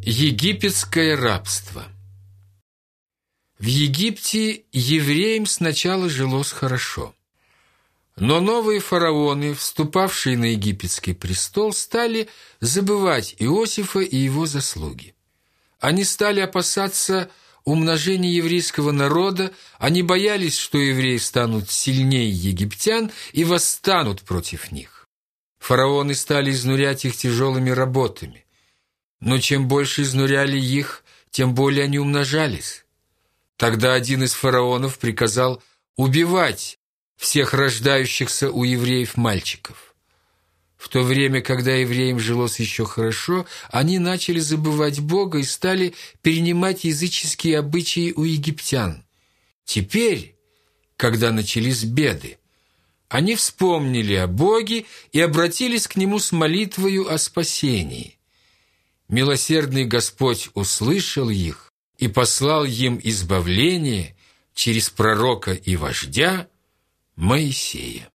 Египетское рабство. В Египте евреям сначала жилось хорошо. Но новые фараоны, вступавшие на египетский престол, стали забывать Иосифа и его заслуги. Они стали опасаться умножения еврейского народа, они боялись, что евреи станут сильнее египтян и восстанут против них. Фараоны стали изнурять их тяжелыми работами. Но чем больше изнуряли их, тем более они умножались. Тогда один из фараонов приказал убивать всех рождающихся у евреев мальчиков. В то время, когда евреям жилось еще хорошо, они начали забывать Бога и стали перенимать языческие обычаи у египтян. Теперь, когда начались беды, они вспомнили о Боге и обратились к Нему с молитвою о спасении. Милосердный Господь услышал их и послал им избавление через пророка и вождя Моисея.